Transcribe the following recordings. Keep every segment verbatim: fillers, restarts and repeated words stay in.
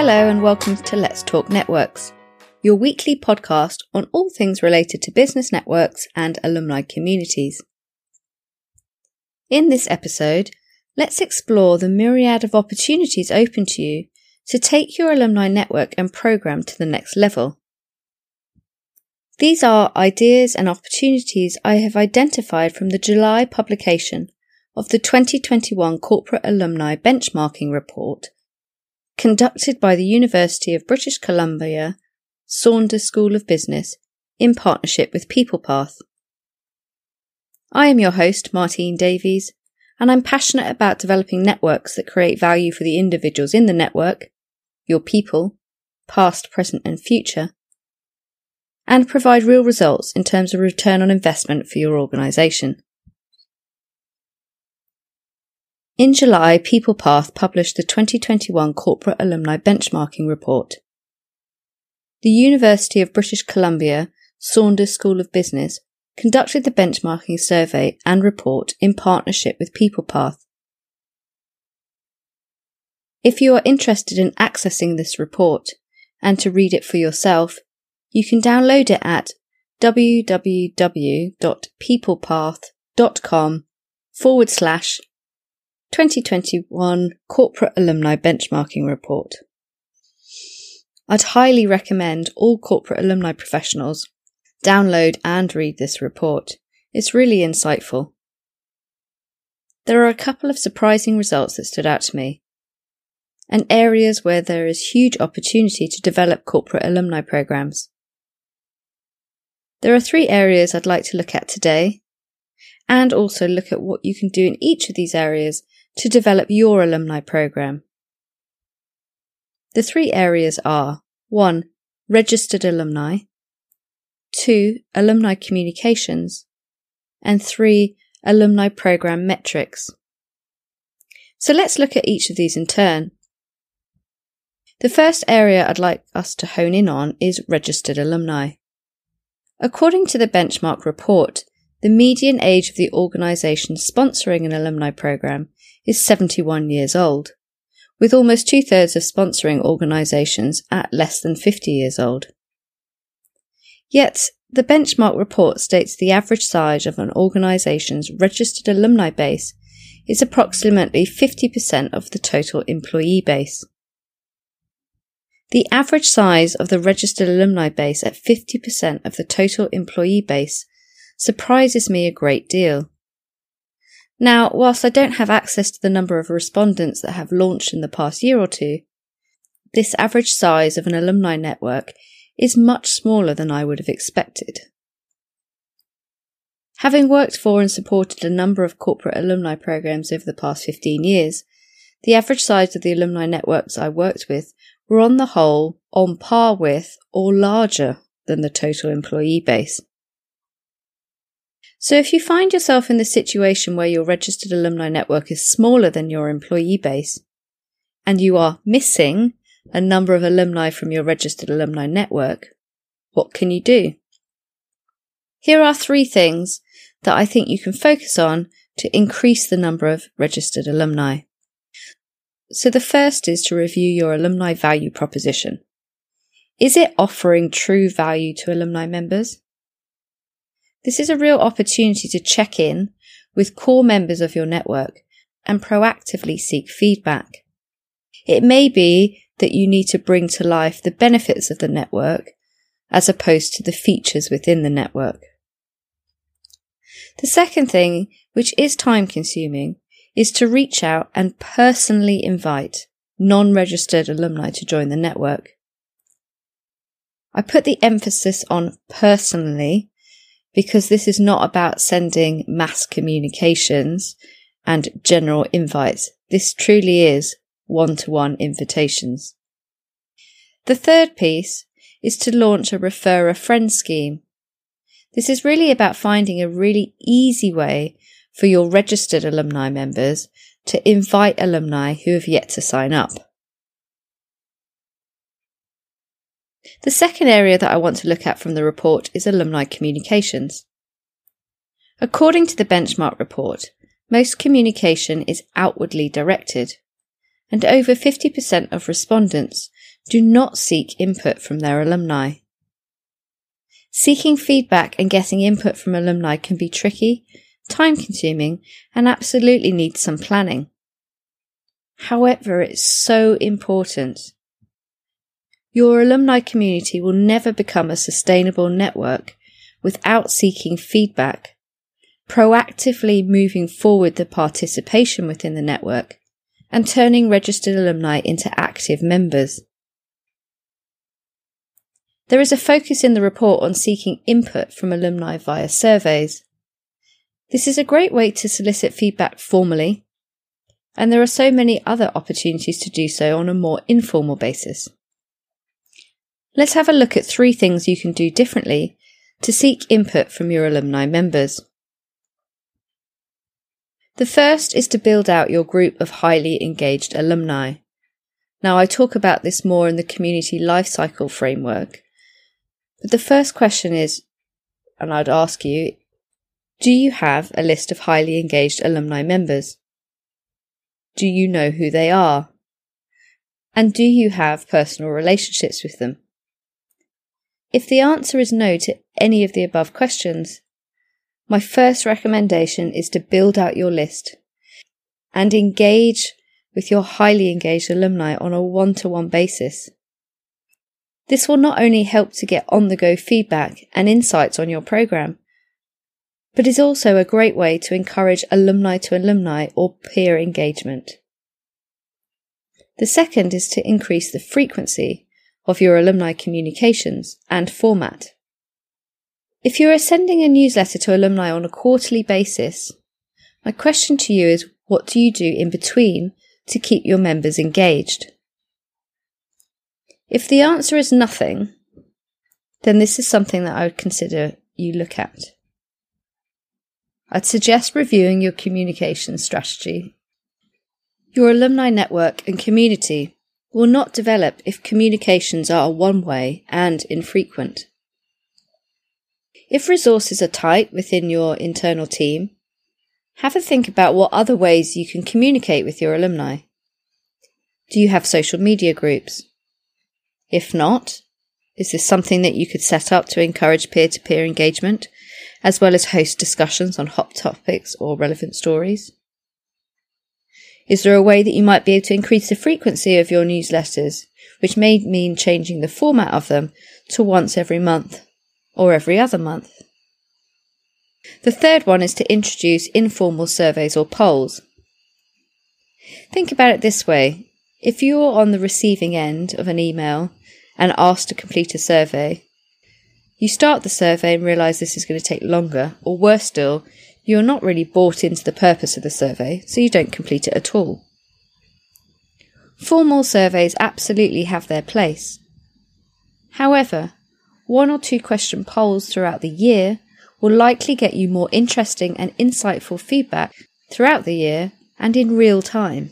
Hello and welcome to Let's Talk Networks, your weekly podcast on all things related to business networks and alumni communities. In this episode, let's explore the myriad of opportunities open to you to take your alumni network and program to the next level. These are ideas and opportunities I have identified from the July publication of the twenty twenty-one Corporate Alumni Benchmarking Report conducted by the University of British Columbia Saunders School of Business in partnership with PeoplePath. I am your host, Martine Davies, and I'm passionate about developing networks that create value for the individuals in the network, your people, past, present and future, and provide real results in terms of return on investment for your organisation. In July, PeoplePath published the twenty twenty-one Corporate Alumni Benchmarking Report. The University of British Columbia Saunders School of Business conducted the benchmarking survey and report in partnership with PeoplePath. If you are interested in accessing this report and to read it for yourself, you can download it at www.peoplepath.com forward slash 2021 Corporate Alumni Benchmarking Report. I'd highly recommend all corporate alumni professionals download and read this report. It's really insightful. There are a couple of surprising results that stood out to me, and areas where there is huge opportunity to develop corporate alumni programs. There are three areas I'd like to look at today, and also look at what you can do in each of these areas to develop your alumni program. The three areas are one. Registered alumni, two. Alumni communications, and three. Alumni program metrics. So let's look at each of these in turn. The first area I'd like us to hone in on is registered alumni. According to the benchmark report, the median age of the organisation sponsoring an alumni program is seventy-one years old, with almost two-thirds of sponsoring organisations at less than fifty years old. Yet, the benchmark report states the average size of an organisation's registered alumni base is approximately fifty percent of the total employee base. The average size of the registered alumni base at fifty percent of the total employee base surprises me a great deal. Now, whilst I don't have access to the number of respondents that have launched in the past year or two, this average size of an alumni network is much smaller than I would have expected. Having worked for and supported a number of corporate alumni programs over the past fifteen years, the average size of the alumni networks I worked with were on the whole on par with or larger than the total employee base. So if you find yourself in the situation where your registered alumni network is smaller than your employee base, and you are missing a number of alumni from your registered alumni network, what can you do? Here are three things that I think you can focus on to increase the number of registered alumni. So the first is to review your alumni value proposition. Is it offering true value to alumni members? This is a real opportunity to check in with core members of your network and proactively seek feedback. It may be that you need to bring to life the benefits of the network as opposed to the features within the network. The second thing, which is time consuming, is to reach out and personally invite non-registered alumni to join the network. I put the emphasis on personally because this is not about sending mass communications and general invites. This truly is one-to-one invitations. The third piece is to launch a refer a friend scheme. This is really about finding a really easy way for your registered alumni members to invite alumni who have yet to sign up. The second area that I want to look at from the report is alumni communications. According to the benchmark report, most communication is outwardly directed, and over fifty percent of respondents do not seek input from their alumni. Seeking feedback and getting input from alumni can be tricky, time-consuming, and absolutely needs some planning. However, it's so important. Your alumni community will never become a sustainable network without seeking feedback, proactively moving forward the participation within the network, and turning registered alumni into active members. There is a focus in the report on seeking input from alumni via surveys. This is a great way to solicit feedback formally, and there are so many other opportunities to do so on a more informal basis. Let's have a look at three things you can do differently to seek input from your alumni members. The first is to build out your group of highly engaged alumni. Now, I talk about this more in the community lifecycle framework, but the first question is, and I'd ask you, do you have a list of highly engaged alumni members? Do you know who they are? And do you have personal relationships with them? If the answer is no to any of the above questions, my first recommendation is to build out your list and engage with your highly engaged alumni on a one-to-one basis. This will not only help to get on-the-go feedback and insights on your program, but is also a great way to encourage alumni to alumni or peer engagement. The second is to increase the frequency of your alumni communications and format. If you are sending a newsletter to alumni on a quarterly basis, my question to you is, what do you do in between to keep your members engaged? If the answer is nothing, then this is something that I would consider you look at. I'd suggest reviewing your communication strategy. Your alumni network and community will not develop if communications are one-way and infrequent. If resources are tight within your internal team, have a think about what other ways you can communicate with your alumni. Do you have social media groups? If not, is this something that you could set up to encourage peer-to-peer engagement, as well as host discussions on hot topics or relevant stories? Is there a way that you might be able to increase the frequency of your newsletters, which may mean changing the format of them to once every month or every other month? The third one is to introduce informal surveys or polls. Think about it this way. If you're on the receiving end of an email and asked to complete a survey, you start the survey and realise this is going to take longer, or worse still, you're not really bought into the purpose of the survey, so you don't complete it at all. Formal surveys absolutely have their place. However, one or two question polls throughout the year will likely get you more interesting and insightful feedback throughout the year and in real time.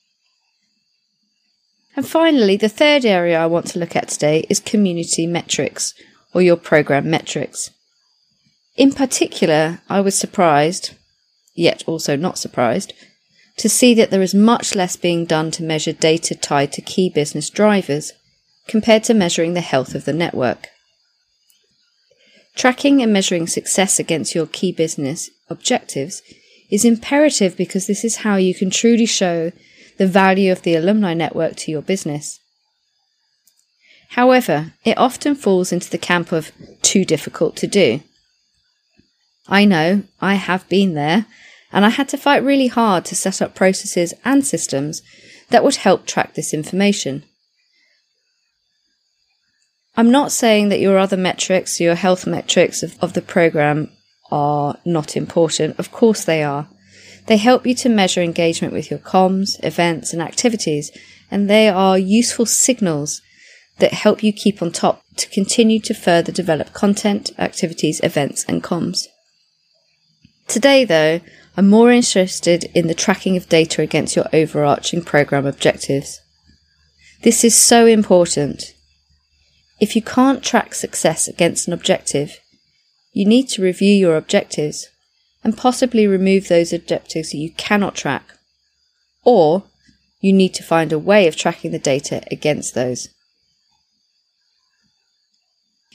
And finally, the third area I want to look at today is community metrics, or your program metrics. In particular, I was surprised, yet also not surprised, to see that there is much less being done to measure data tied to key business drivers compared to measuring the health of the network. Tracking and measuring success against your key business objectives is imperative because this is how you can truly show the value of the alumni network to your business. However, it often falls into the camp of too difficult to do. I know, I have been there, and I had to fight really hard to set up processes and systems that would help track this information. I'm not saying that your other metrics, your health metrics of, of the program are not important. Of course they are. They help you to measure engagement with your comms, events and activities, and they are useful signals that help you keep on top to continue to further develop content, activities, events and comms. Today though, I'm more interested in the tracking of data against your overarching program objectives. This is so important. If you can't track success against an objective, you need to review your objectives and possibly remove those objectives that you cannot track, or you need to find a way of tracking the data against those.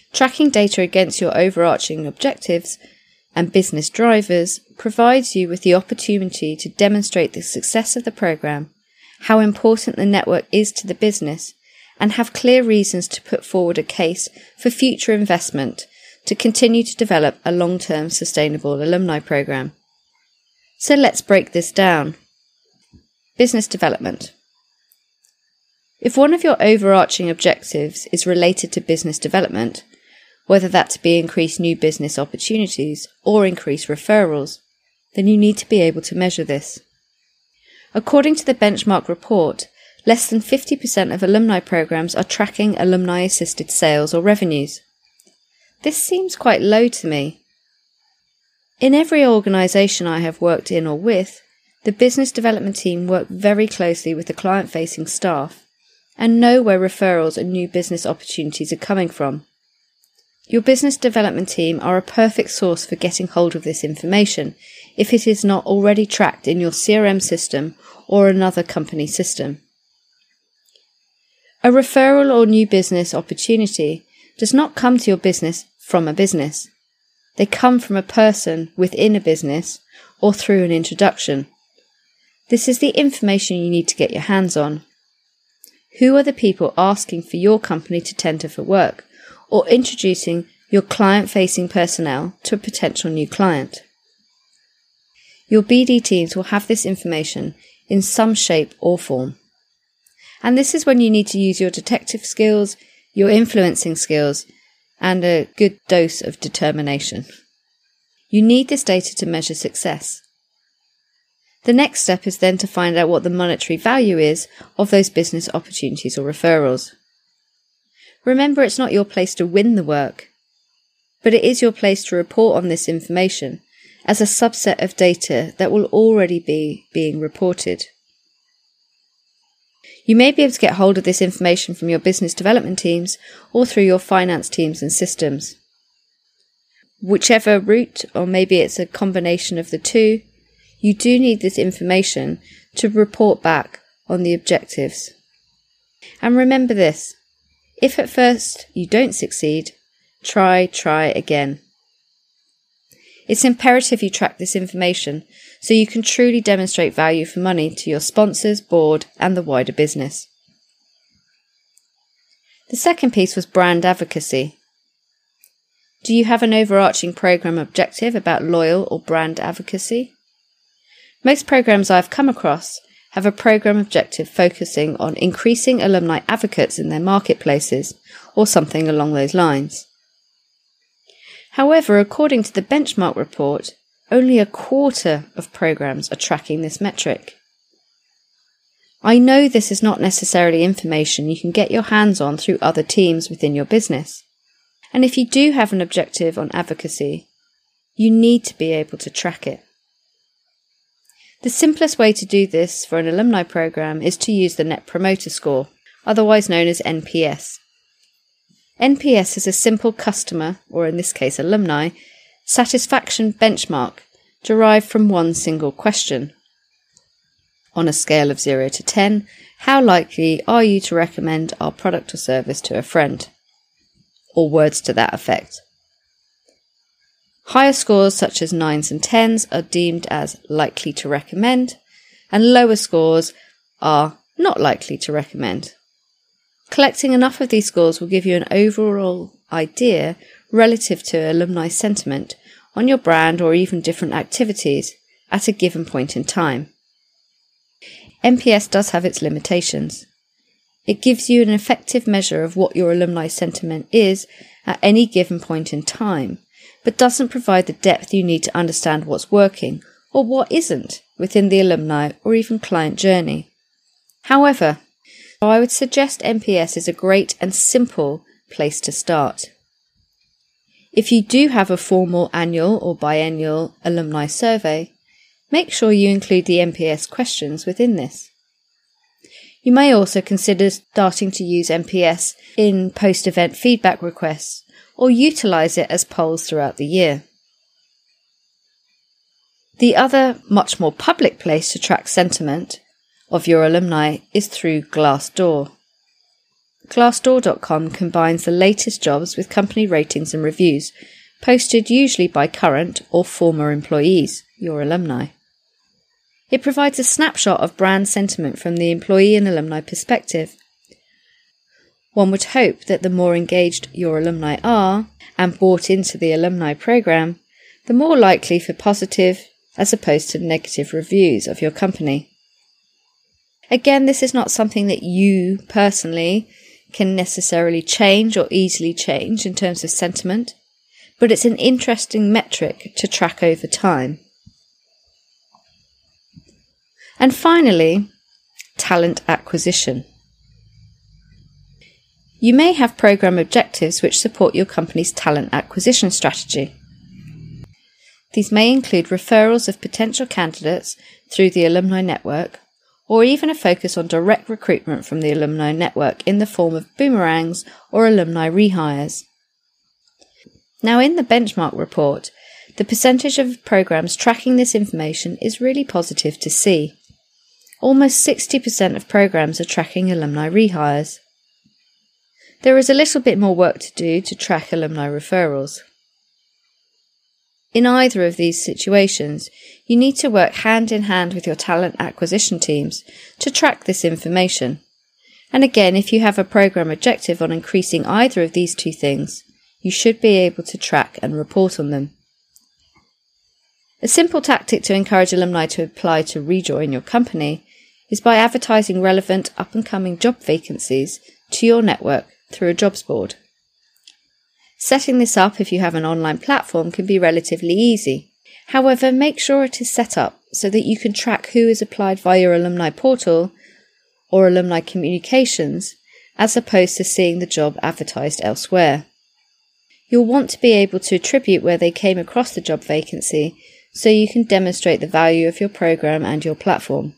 Tracking data against your overarching objectives and business drivers provides you with the opportunity to demonstrate the success of the program, how important the network is to the business, and have clear reasons to put forward a case for future investment to continue to develop a long-term sustainable alumni program. So let's break this down. Business development. If one of your overarching objectives is related to business development, whether that to be increase new business opportunities or increase referrals, then you need to be able to measure this. According to the benchmark report, less than fifty percent of alumni programs are tracking alumni-assisted sales or revenues. This seems quite low to me. In every organisation I have worked in or with, the business development team work very closely with the client-facing staff and know where referrals and new business opportunities are coming from. Your business development team are a perfect source for getting hold of this information if it is not already tracked in your C R M system or another company system. A referral or new business opportunity does not come to your business from a business. They come from a person within a business or through an introduction. This is the information you need to get your hands on. Who are the people asking for your company to tender for work or introducing your client-facing personnel to a potential new client? Your B D teams will have this information in some shape or form. And this is when you need to use your detective skills, your influencing skills, and a good dose of determination. You need this data to measure success. The next step is then to find out what the monetary value is of those business opportunities or referrals. Remember, it's not your place to win the work, but it is your place to report on this information as a subset of data that will already be being reported. You may be able to get hold of this information from your business development teams or through your finance teams and systems. Whichever route, or maybe it's a combination of the two, you do need this information to report back on the objectives. And remember this, if at first you don't succeed, try, try again. It's imperative you track this information so you can truly demonstrate value for money to your sponsors, board, and the wider business. The second piece was brand advocacy. Do you have an overarching program objective about loyal or brand advocacy? Most programs I've come across have a program objective focusing on increasing alumni advocates in their marketplaces or something along those lines. However, according to the benchmark report, only a quarter of programs are tracking this metric. I know this is not necessarily information you can get your hands on through other teams within your business. And if you do have an objective on advocacy, you need to be able to track it. The simplest way to do this for an alumni program is to use the Net Promoter Score, otherwise known as N P S. N P S is a simple customer, or in this case alumni, satisfaction benchmark derived from one single question. On a scale of zero to ten, how likely are you to recommend our product or service to a friend? Or words to that effect. Higher scores such as nines and tens are deemed as likely to recommend, and lower scores are not likely to recommend. Collecting enough of these scores will give you an overall idea relative to alumni sentiment on your brand or even different activities at a given point in time. N P S does have its limitations. It gives you an effective measure of what your alumni sentiment is at any given point in time, but doesn't provide the depth you need to understand what's working or what isn't within the alumni or even client journey. However, I would suggest N P S is a great and simple place to start. If you do have a formal annual or biennial alumni survey, make sure you include the N P S questions within this. You may also consider starting to use N P S in post-event feedback requests or utilise it as polls throughout the year. The other, much more public place to track sentiment of your alumni is through Glassdoor. Glassdoor dot com combines the latest jobs with company ratings and reviews, posted usually by current or former employees, your alumni. It provides a snapshot of brand sentiment from the employee and alumni perspective. One would hope that the more engaged your alumni are and bought into the alumni program, the more likely for positive as opposed to negative reviews of your company. Again, this is not something that you personally can necessarily change or easily change in terms of sentiment, but it's an interesting metric to track over time. And finally, talent acquisition. You may have program objectives which support your company's talent acquisition strategy. These may include referrals of potential candidates through the alumni network, or even a focus on direct recruitment from the alumni network in the form of boomerangs or alumni rehires. Now, in the benchmark report, the percentage of programs tracking this information is really positive to see. Almost sixty percent of programs are tracking alumni rehires. There is a little bit more work to do to track alumni referrals. In either of these situations, you need to work hand in hand with your talent acquisition teams to track this information. And again, if you have a program objective on increasing either of these two things, you should be able to track and report on them. A simple tactic to encourage alumni to apply to rejoin your company is by advertising relevant up-and-coming job vacancies to your network through a jobs board. Setting this up if you have an online platform can be relatively easy. However, make sure it is set up so that you can track who has applied via your alumni portal or alumni communications, as opposed to seeing the job advertised elsewhere. You'll want to be able to attribute where they came across the job vacancy so you can demonstrate the value of your program and your platform.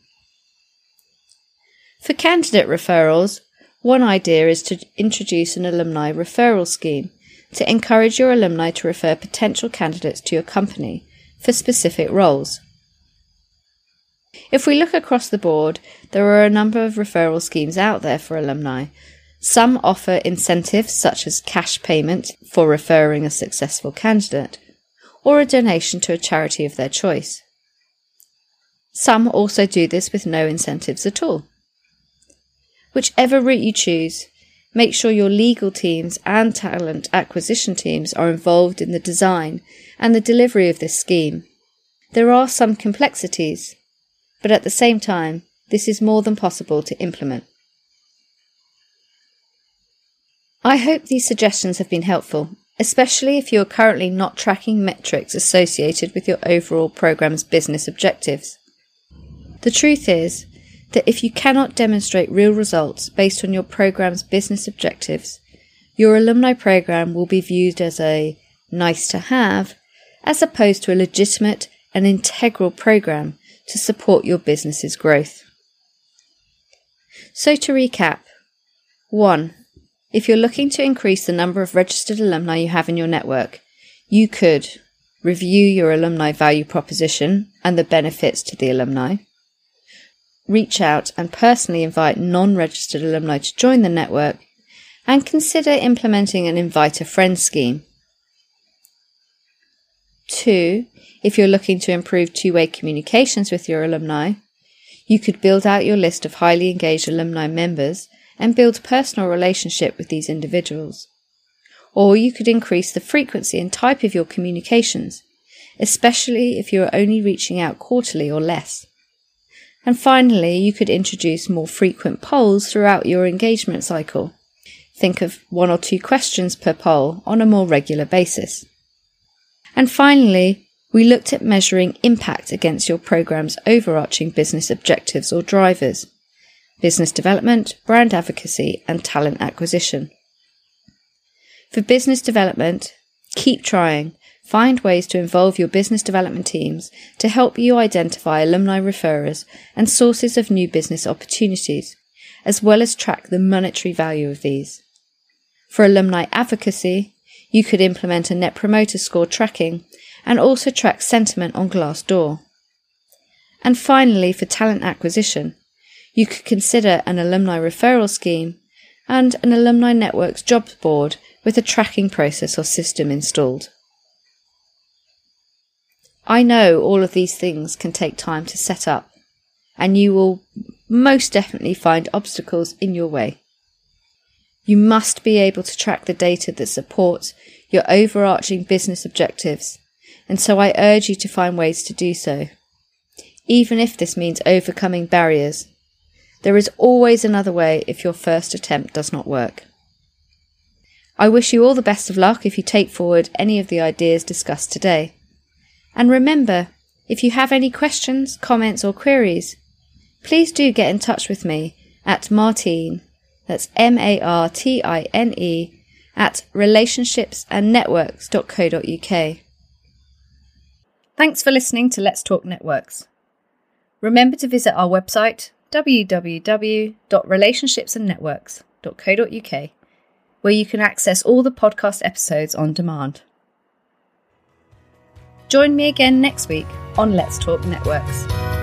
For candidate referrals, one idea is to introduce an alumni referral scheme to encourage your alumni to refer potential candidates to your company for specific roles. If we look across the board, there are a number of referral schemes out there for alumni. Some offer incentives such as cash payment for referring a successful candidate, or a donation to a charity of their choice. Some also do this with no incentives at all. Whichever route you choose, make sure your legal teams and talent acquisition teams are involved in the design and the delivery of this scheme. There are some complexities, but at the same time, this is more than possible to implement. I hope these suggestions have been helpful, especially if you are currently not tracking metrics associated with your overall program's business objectives. The truth is that if you cannot demonstrate real results based on your program's business objectives, your alumni program will be viewed as a nice to have, as opposed to a legitimate and integral program to support your business's growth. So to recap, one. If you're looking to increase the number of registered alumni you have in your network, you could review your alumni value proposition and the benefits to the alumni, reach out and personally invite non-registered alumni to join the network, and consider implementing an invite a friend scheme. Two, if you're looking to improve two-way communications with your alumni, you could build out your list of highly engaged alumni members and build personal relationship with these individuals. Or you could increase the frequency and type of your communications, especially if you are only reaching out quarterly or less. And finally, you could introduce more frequent polls throughout your engagement cycle. Think of one or two questions per poll on a more regular basis. And finally, we looked at measuring impact against your program's overarching business objectives or drivers: business development, brand advocacy, and talent acquisition. For business development, keep trying. Find ways to involve your business development teams to help you identify alumni referrers and sources of new business opportunities, as well as track the monetary value of these. For alumni advocacy, you could implement a Net Promoter Score tracking and also track sentiment on Glassdoor. And finally, for talent acquisition, you could consider an alumni referral scheme and an Alumni Network's jobs board with a tracking process or system installed. I know all of these things can take time to set up, and you will most definitely find obstacles in your way. You must be able to track the data that supports your overarching business objectives, and so I urge you to find ways to do so. Even if this means overcoming barriers, there is always another way if your first attempt does not work. I wish you all the best of luck if you take forward any of the ideas discussed today. And remember, if you have any questions, comments or queries, please do get in touch with me at Martine, that's M A R T I N E, at relationships and networks dot co dot U K. Thanks for listening to Let's Talk Networks. Remember to visit our website w w w dot relationships and networks dot co dot U K, where you can access all the podcast episodes on demand. Join me again next week on Let's Talk Networks.